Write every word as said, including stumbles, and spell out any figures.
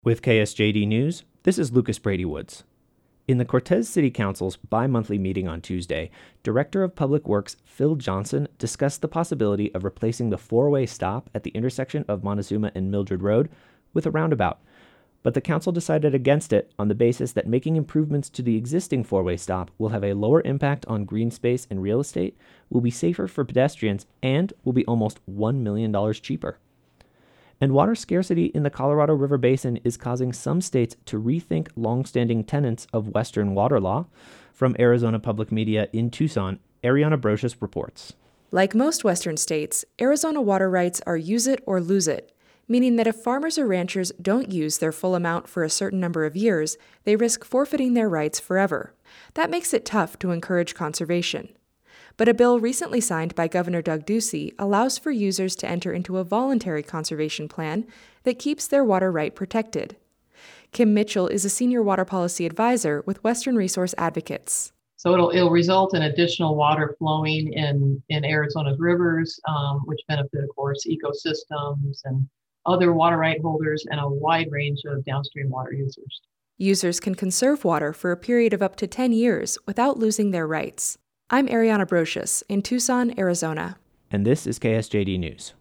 With K S J D News, this is Lucas Brady Woods. In the Cortez City Council's bi-monthly meeting on Tuesday, Director of Public Works Phil Johnson discussed the possibility of replacing the four-way stop at the intersection of Montezuma and Mildred Road with a roundabout. But the council decided against it on the basis that making improvements to the existing four-way stop will have a lower impact on green space and real estate, will be safer for pedestrians, and will be almost one million dollars cheaper. And water scarcity in the Colorado River Basin is causing some states to rethink longstanding tenets of Western water law. From Arizona Public Media in Tucson, Ariana Brocious reports. Like most Western states, Arizona water rights are use it or lose it, meaning that if farmers or ranchers don't use their full amount for a certain number of years, they risk forfeiting their rights forever. That makes it tough to encourage conservation. But a bill recently signed by Governor Doug Ducey allows for users to enter into a voluntary conservation plan that keeps their water right protected. Kim Mitchell is a senior water policy advisor with Western Resource Advocates. So it'll, it'll result in additional water flowing in, in Arizona's rivers, um, which benefit, of course, ecosystems and other water right holders and a wide range of downstream water users. Users can conserve water for a period of up to ten years without losing their rights. I'm Ariana Brocious in Tucson, Arizona. And this is K S J D News.